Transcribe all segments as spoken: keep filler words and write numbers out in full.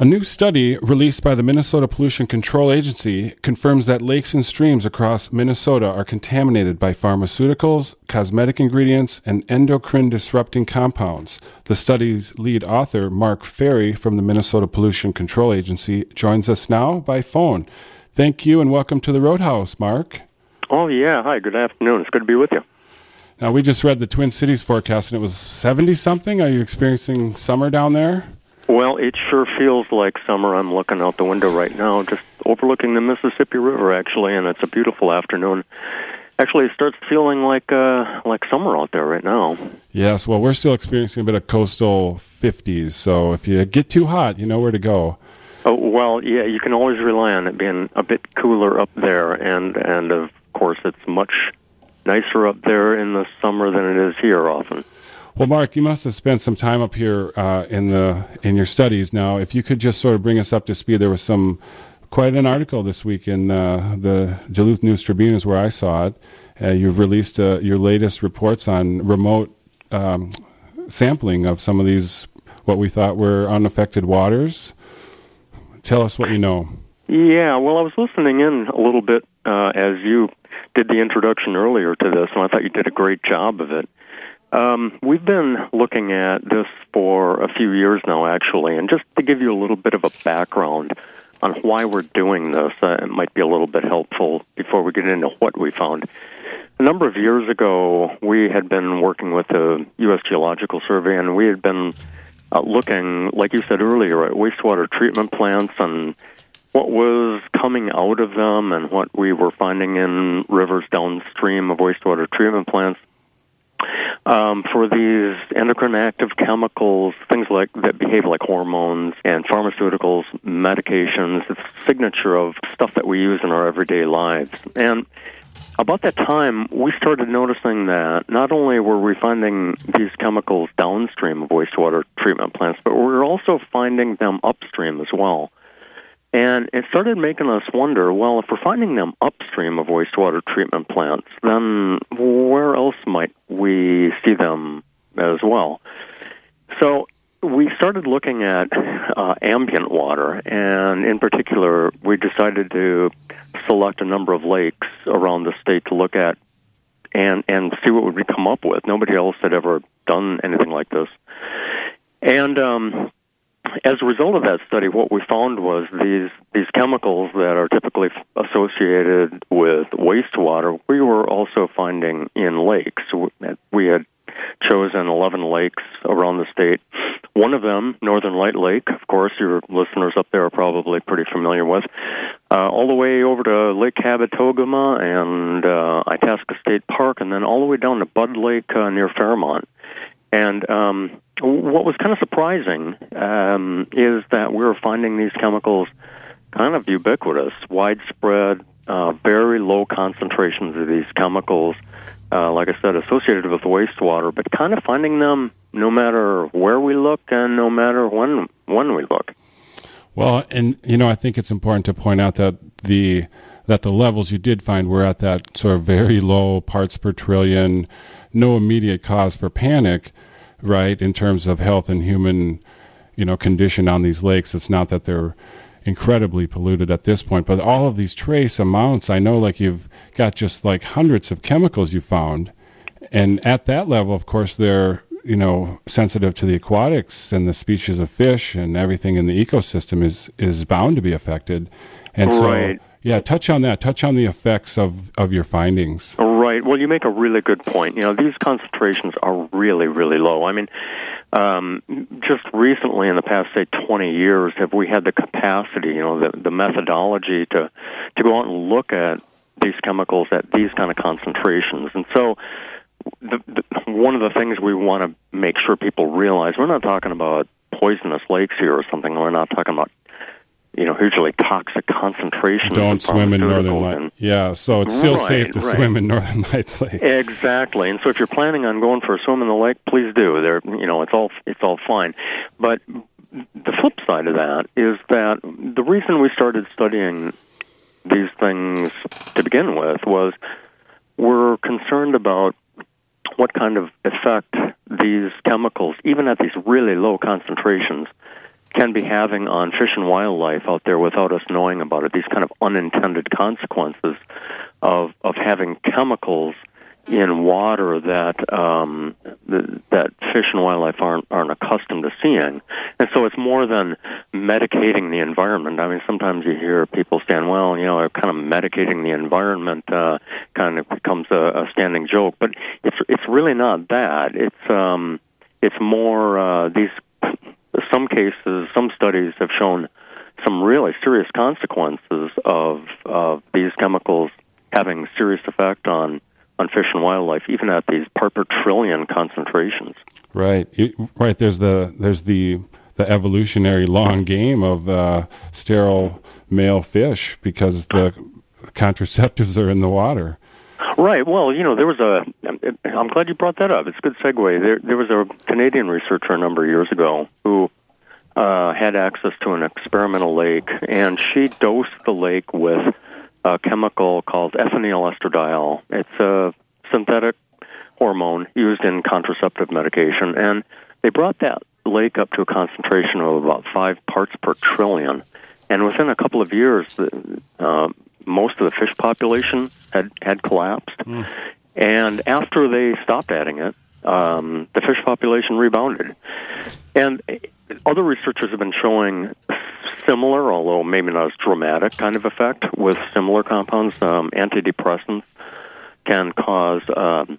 A new study released by the Minnesota Pollution Control Agency confirms that lakes and streams across Minnesota are contaminated by pharmaceuticals, cosmetic ingredients, and endocrine-disrupting compounds. The study's lead author, Mark Ferry from the Minnesota Pollution Control Agency, joins us now by phone. Thank you and welcome to the Roadhouse, Mark. Oh, yeah. Hi, good afternoon. It's good to be with you. Now, we just read the Twin Cities forecast, and it was seventy-something. Are you experiencing summer down there? Well, it sure feels like summer. I'm looking out the window right now, just overlooking the Mississippi River, actually, and it's a beautiful afternoon. Actually, it starts feeling like uh, like summer out there right now. Yes, well, we're still experiencing a bit of coastal fifties, so if you get too hot, you know where to go. Oh, well, yeah, you can always rely on it being a bit cooler up there, and, and of course, it's much nicer up there in the summer than it is here often. Well, Mark, you must have spent some time up here uh, in the in your studies. Now, if you could just sort of bring us up to speed, there was some quite an article this week in uh, the Duluth News Tribune is where I saw it. Uh, you've released uh, your latest reports on remote um, sampling of some of these, what we thought were unaffected waters. Tell us what you know. Yeah, well, I was listening in a little bit uh, as you did the introduction earlier to this, and I thought you did a great job of it. Um, we've been looking at this for a few years now, actually, and just to give you a little bit of a background on why we're doing this, uh, it might be a little bit helpful before we get into what we found. A number of years ago, we had been working with the U S Geological Survey, and we had been uh, looking, like you said earlier, at wastewater treatment plants and what was coming out of them and what we were finding in rivers downstream of wastewater treatment plants. Um, for these endocrine active chemicals, things like that behave like hormones and pharmaceuticals, medications, it's a signature of stuff that we use in our everyday lives. And about that time, we started noticing that not only were we finding these chemicals downstream of wastewater treatment plants, but we were also finding them upstream as well. And it started making us wonder, well, if we're finding them upstream of wastewater treatment plants, then where else might we see them as well? So we started looking at uh, ambient water, and in particular, we decided to select a number of lakes around the state to look at and, and see what we come up with. Nobody else had ever done anything like this. And um as a result of that study, what we found was these these chemicals that are typically associated with wastewater, we were also finding in lakes. We had chosen eleven lakes around the state. One of them, Northern Light Lake, of course, your listeners up there are probably pretty familiar with, uh, all the way over to Lake Cabotogama and uh, Itasca State Park, and then all the way down to Bud Lake uh, near Fairmont. And um, what was kind of surprising um, is that we were finding these chemicals kind of ubiquitous, widespread, uh, very low concentrations of these chemicals, uh, like I said, associated with wastewater, but kind of finding them no matter where we look and no matter when when we look. Well, and, you know, I think it's important to point out that the that the levels you did find were at that sort of very low parts per trillion, no immediate cause for panic, right, in terms of health and human, you know, condition on these lakes. It's not that they're incredibly polluted at this point, but all of these trace amounts, I know, like you've got just like hundreds of chemicals you found, and at that level, of course, they're, you know, sensitive to the aquatics and the species of fish, and everything in the ecosystem is is bound to be affected. And so, right. Yeah, touch on that. Touch on the effects of, of your findings. Right. Well, you make a really good point. You know, these concentrations are really, really low. I mean, um, just recently in the past, say, twenty years, have we had the capacity, you know, the, the methodology to, to go out and look at these chemicals at these kind of concentrations. And so the, the, one of the things we want to make sure people realize, we're not talking about poisonous lakes here or something. We're not talking about, you know, hugely toxic concentrations. Don't swim in Northern Lights. Yeah, so it's still right, safe to right. swim in Northern Lights Lake. Exactly. And so if you're planning on going for a swim in the lake, please do. There, you know, it's all it's all fine. But the flip side of that is that the reason we started studying these things to begin with was we're concerned about what kind of effect these chemicals, even at these really low concentrations, can be having on fish and wildlife out there without us knowing about it. These kind of unintended consequences of of having chemicals in water that um, th- that fish and wildlife aren't aren't accustomed to seeing. And so it's more than medicating the environment. I mean, sometimes you hear people saying, well, you know, they're kind of medicating the environment, uh, kind of becomes a, a standing joke. But it's it's really not that. It's um, it's more uh, these. Some cases, some studies have shown some really serious consequences of of these chemicals having serious effect on, on fish and wildlife, even at these part per trillion concentrations. Right, it, right. There's the there's the the evolutionary long game of uh, sterile male fish because the contraceptives are in the water. Right. Well, you know, there was a. I'm glad you brought that up. It's a good segue. There, there was a Canadian researcher a number of years ago who uh, had access to an experimental lake, and she dosed the lake with a chemical called ethinyl estradiol. It's a synthetic hormone used in contraceptive medication, and they brought that lake up to a concentration of about five parts per trillion. And within a couple of years, uh, most of the fish population had, had collapsed. Mm. And after they stopped adding it, um, the fish population rebounded. And other researchers have been showing similar, although maybe not as dramatic, kind of effect with similar compounds. Um, antidepressants can cause um,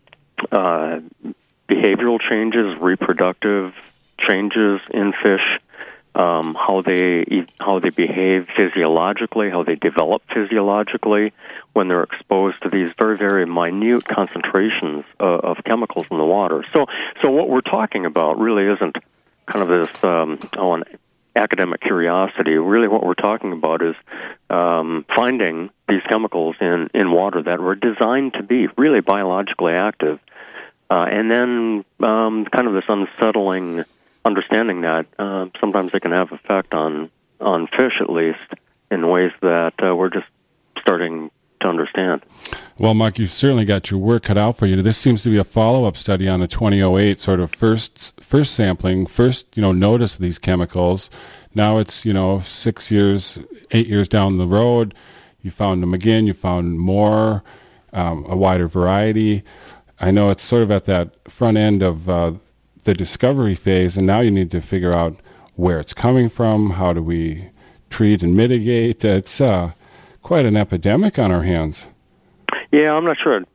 uh, behavioral changes, reproductive changes in fish, um, how they how they behave physiologically, how they develop physiologically when they're exposed to these very, very minute concentrations uh, of chemicals in the water. So, so what we're talking about really isn't kind of this um, oh, an academic curiosity. Really what we're talking about is um, finding these chemicals in, in water that were designed to be really biologically active, uh, and then um, kind of this unsettling understanding that uh, sometimes they can have effect on, on fish, at least, in ways that uh, we're just starting to understand. Well, Mark, you've certainly got your work cut out for you. This seems to be a follow-up study on the twenty oh eight sort of first first sampling, first, you know, notice of these chemicals. Now it's, you know, six years, eight years down the road. You found them again. You found more, um, a wider variety. I know it's sort of at that front end of uh, the discovery phase, and now you need to figure out where it's coming from. How do we treat and mitigate? It's uh, quite an epidemic on our hands. Yeah, I'm not sure.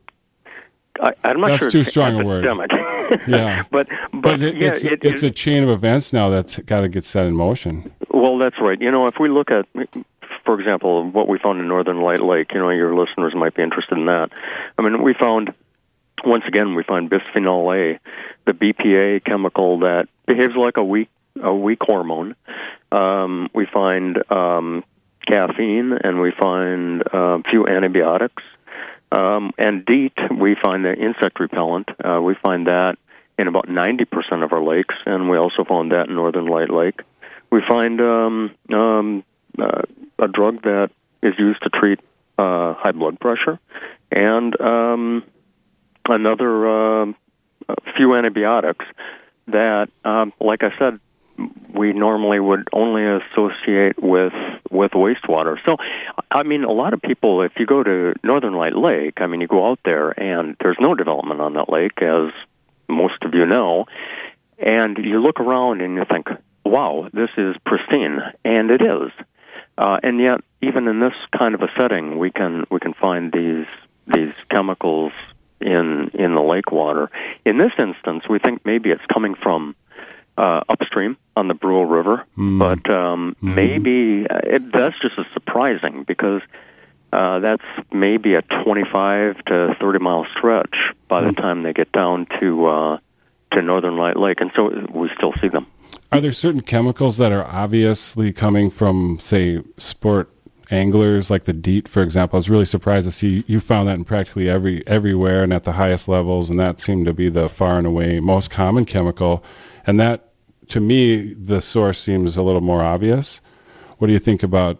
I, I'm not that's sure. That's too it's strong a word. Yeah, but but, but it, yeah, it's it, it's it, a chain of events now that's got to get set in motion. Well, that's right. You know, if we look at, for example, what we found in Northern Light Lake, you know, your listeners might be interested in that. I mean, we found. Once again, we find bisphenol A, the B P A chemical that behaves like a weak a weak hormone. Um, we find um, caffeine, and we find uh, a few antibiotics. Um, and DEET, we find the insect repellent. Uh, we find that in about ninety percent of our lakes, and we also found that in Northern Light Lake. We find um, um, uh, a drug that is used to treat uh, high blood pressure, and um, another uh, a few antibiotics that, um, like I said, we normally would only associate with with wastewater. So, I mean, a lot of people, if you go to Northern Light Lake, I mean, you go out there and there's no development on that lake, as most of you know, and you look around and you think, wow, this is pristine, and it is. Uh, and yet, even in this kind of a setting, we can we can find these these chemicals in in the lake water. In this instance, we think maybe it's coming from uh, upstream on the Brule River, mm. but um, mm. maybe it, that's just as surprising because uh, that's maybe a twenty-five to thirty mile stretch by mm. the time they get down to uh, to Northern Light Lake, and so we still see them. Are there certain chemicals that are obviously coming from, say, sport anglers, like the DEET, for example? I was really surprised to see you found that in practically every everywhere and at the highest levels, and that seemed to be the far and away most common chemical. And that, to me, the source seems a little more obvious. What do you think about,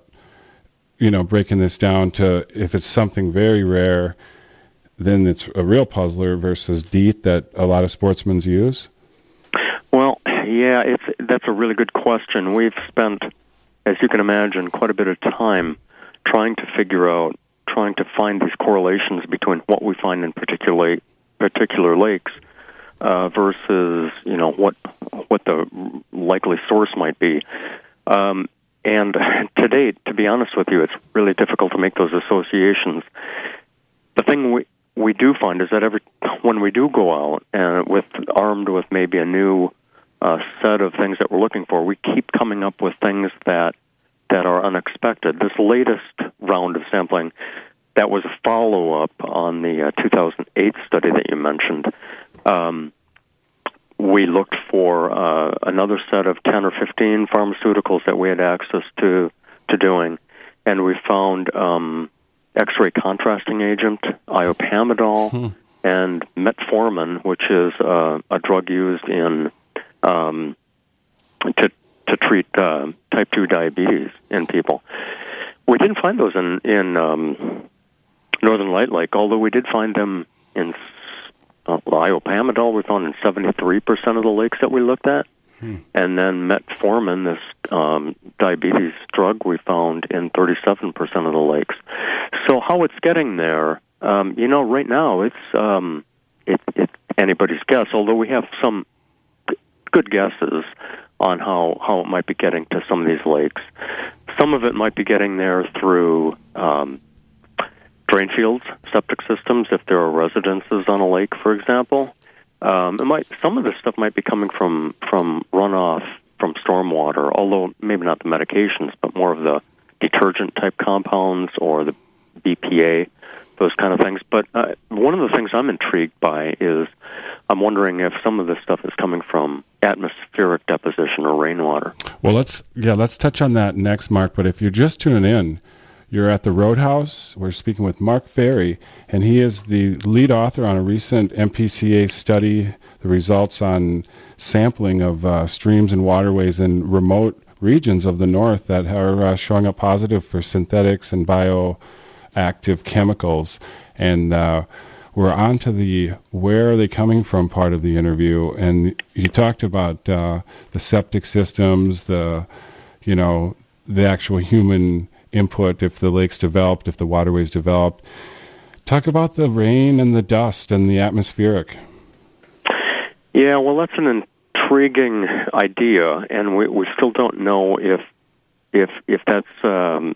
you know, breaking this down to if it's something very rare, then it's a real puzzler versus DEET that a lot of sportsmen use? Well, yeah, it's that's a really good question. We've spent, as you can imagine, quite a bit of time trying to figure out, trying to find these correlations between what we find in particular particular lakes uh, versus, you know, what what the likely source might be. Um, and to date, to be honest with you, it's really difficult to make those associations. The thing we we do find is that every when we do go out and with armed with maybe a new uh, set of things that we're looking for, we keep coming up with things that that are unexpected. This latest round of sampling, that was a follow-up on the uh, two thousand eight study that you mentioned. Um, we looked for uh, another set of ten or fifteen pharmaceuticals that we had access to to doing, and we found um, X-ray contrasting agent, iopamidol, hmm. and metformin, which is uh, a drug used in um, to to treat uh, type two diabetes in people. We didn't find those in in um, Northern Light Lake, although we did find them in uh, iopamidol. We found in seventy-three percent of the lakes that we looked at. Hmm. And then metformin, this um, diabetes drug, we found in thirty-seven percent of the lakes. So how it's getting there, um, you know, right now it's um, it, it's anybody's guess, although we have some g- good guesses on how, how it might be getting to some of these lakes. Some of it might be getting there through um, drain fields, septic systems, if there are residences on a lake, for example. Um, it might some of this stuff might be coming from, from runoff from stormwater, although maybe not the medications, but more of the detergent-type compounds or the B P A, those kind of things. But uh, one of the things I'm intrigued by is I'm wondering if some of this stuff is coming from atmospheric deposition or rainwater. Well, let's yeah, let's touch on that next, Mark. But if you're just tuning in, you're at the Roadhouse. We're speaking with Mark Ferry, and he is the lead author on a recent M P C A study, the results on sampling of uh, streams and waterways in remote regions of the north that are uh, showing up positive for synthetics and bioactive chemicals. And uh, we're on to the where are they coming from part of the interview. And you talked about uh, the septic systems, the, you know, the actual human input, if the lake's developed, if the waterway's developed. Talk about the rain and the dust and the atmospheric. Yeah, well, that's an intriguing idea, and we, we still don't know if if if that's um,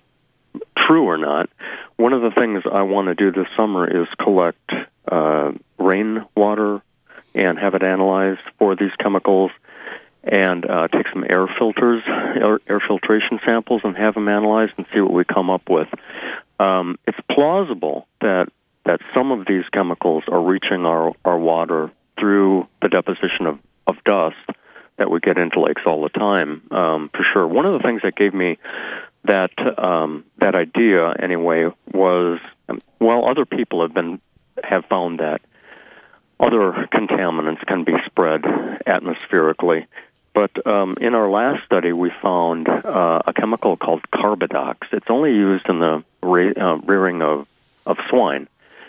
true or not. One of the things I want to do this summer is collect uh, rainwater and have it analyzed for these chemicals, and uh, take some air filters, air, air filtration samples, and have them analyzed and see what we come up with. Um, it's plausible that that some of these chemicals are reaching our, our water through the deposition of, of dust that we get into lakes all the time, um, for sure. One of the things that gave me that um, that idea, anyway, was, um, well, other people have been have found that other contaminants can be spread atmospherically. But um, in our last study, we found uh, a chemical called carbadox. It's only used in the re- uh, rearing of, of swine.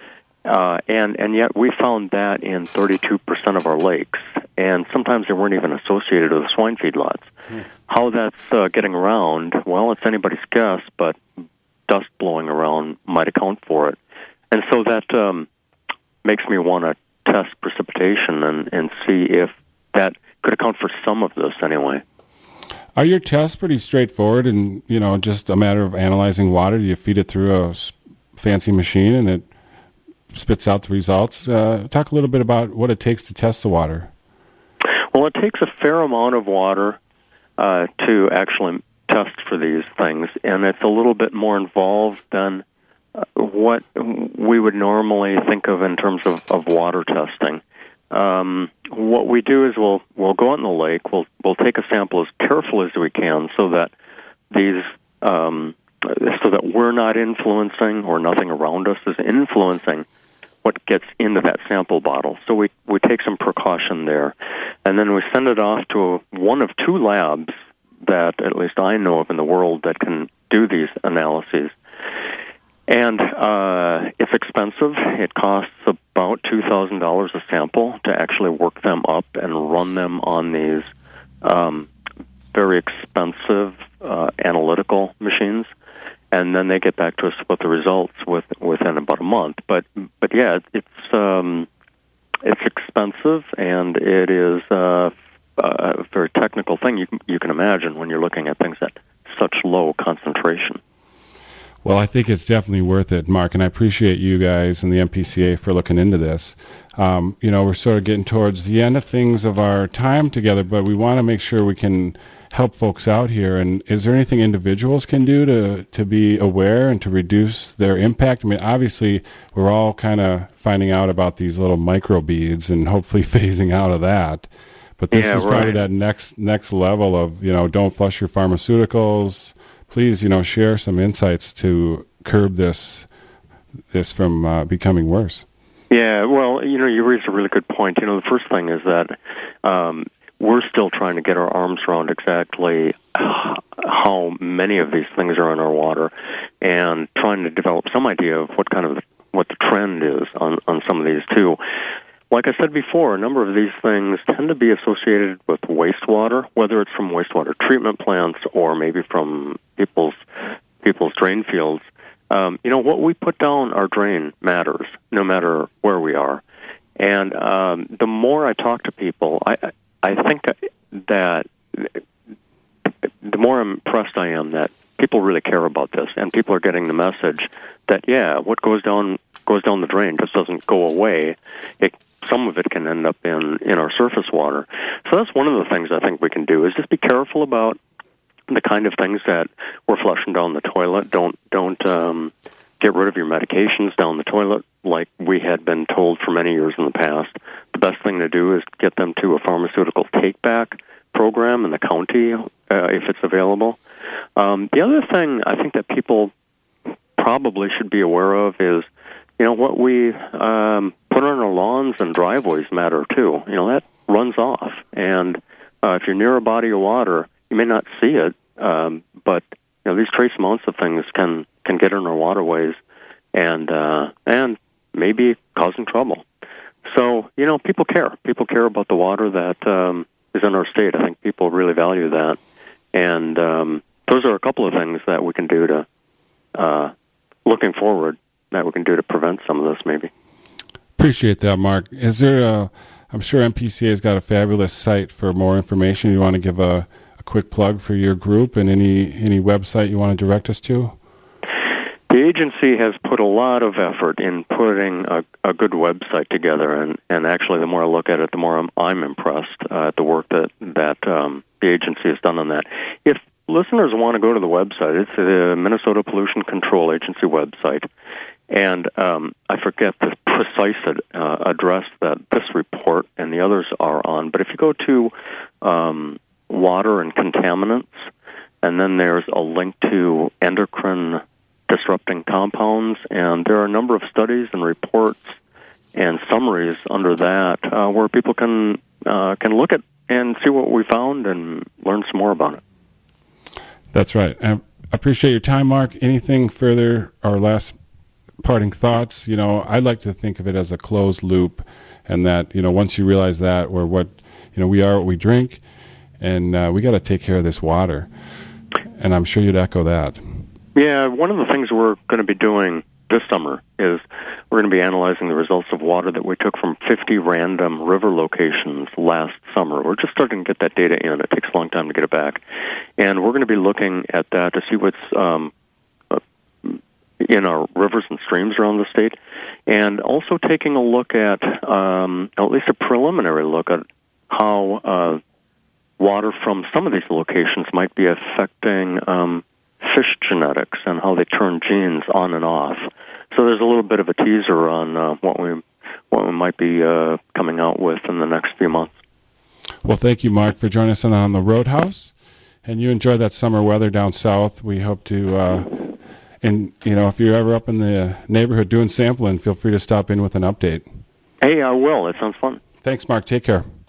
Uh, and, and yet we found that in thirty-two percent of our lakes. And sometimes they weren't even associated with swine feedlots. Hmm. How that's uh, getting around, well, it's anybody's guess, but dust blowing around might account for it. And so that um, makes me want to test precipitation and, and see if that could account for some of this anyway. Are your tests pretty straightforward and, you know, just a matter of analyzing water? Do you feed it through a fancy machine and it spits out the results? Uh, talk a little bit about what it takes to test the water. Well, it takes a fair amount of water uh, to actually test for these things, and it's a little bit more involved than uh, what we would normally think of in terms of, of water testing. Um, what we do is we'll we'll go out in the lake. We'll we'll take a sample as careful as we can, so that these um, so that we're not influencing, or nothing around us is influencing what gets into that sample bottle. So we we take some precaution there, and then we send it off to a, one of two labs that at least I know of in the world that can do these analyses. And uh, it's expensive. It costs about two thousand dollars a sample to actually work them up and run them on these um, very expensive uh, analytical machines. And then they get back to us with the results with, within about a month. But but yeah, it's um, it's expensive, and it is uh, a very technical thing. You can, you can imagine when you're looking at things at such low concentration. Well, I think it's definitely worth it, Mark, and I appreciate you guys and the M P C A for looking into this. Um, you know, we're sort of getting towards the end of things of our time together, but we want to make sure we can help folks out here. And is there anything individuals can do to, to be aware and to reduce their impact? I mean, obviously, we're all kind of finding out about these little microbeads and hopefully phasing out of that. But this yeah, is probably right. that next next level of, you know, don't flush your pharmaceuticals. Please, you know, share some insights to curb this this from uh, becoming worse. Yeah, well, you know, you raised a really good point. You know, the first thing is that um, we're still trying to get our arms around exactly how many of these things are in our water, and trying to develop some idea of what kind of what the trend is on on some of these too. Like I said before, a number of these things tend to be associated with wastewater, whether it's from wastewater treatment plants or maybe from people's people's drain fields. Um, you know, what we put down our drain matters, no matter where we are. And um, the more I talk to people, I I think that the more impressed I am that people really care about this, and people are getting the message that, yeah, what goes down goes down the drain just doesn't go away. It Some of it can end up in, in our surface water. So that's one of the things I think we can do, is just be careful about the kind of things that we're flushing down the toilet. Don't don't um, get rid of your medications down the toilet like we had been told for many years in the past. The best thing to do is get them to a pharmaceutical take-back program in the county uh, if it's available. Um, the other thing I think that people probably should be aware of is, you know, what we um, put on our lawns and driveways matter too. You know, that runs off, and uh, if you're near a body of water, you may not see it, um, but you know, these trace amounts of things can can get in our waterways, and uh, and maybe causing trouble. So you know, people care. People care about the water that um, is in our state. I think people really value that, and um, those are a couple of things that we can do to uh, looking forward. That we can do to prevent some of this, maybe. Appreciate that, Mark. Is there a, I'm sure M P C A has got a fabulous site for more information. You want to give a, a quick plug for your group and any, any website you want to direct us to? The agency has put a lot of effort in putting a, a good website together, and, and actually the more I look at it, the more I'm, I'm impressed uh, at the work that, that um, the agency has done on that. If listeners want to go to the website, it's the Minnesota Pollution Control Agency website. And um, I forget the precise uh, address that this report and the others are on. But if you go to um, water and contaminants, and then there's a link to endocrine disrupting compounds, and there are a number of studies and reports and summaries under that uh, where people can uh, can look at and see what we found and learn some more about it. That's right. I appreciate your time, Mark. Anything further or last parting thoughts? You know, I like to think of it as a closed loop, and that, you know, once you realize that we're what, you know, we are what we drink, and uh, we got to take care of this water. And I'm sure you'd echo that. Yeah, one of the things we're going to be doing this summer is we're going to be analyzing the results of water that we took from fifty random river locations last summer. We're just starting to get that data in. It takes a long time to get it back. And we're going to be looking at that to see what's um, in our rivers and streams around the state, and also taking a look at, um, at least a preliminary look at how uh, water from some of these locations might be affecting um, fish genetics and how they turn genes on and off. So there's a little bit of a teaser on uh, what we what we might be uh, coming out with in the next few months. Well, thank you, Mark, for joining us on the Roadhouse. And you enjoy that summer weather down south. We hope to... Uh, And, you know, if you're ever up in the neighborhood doing sampling, feel free to stop in with an update. Hey, I will. It sounds fun. Thanks, Mark. Take care.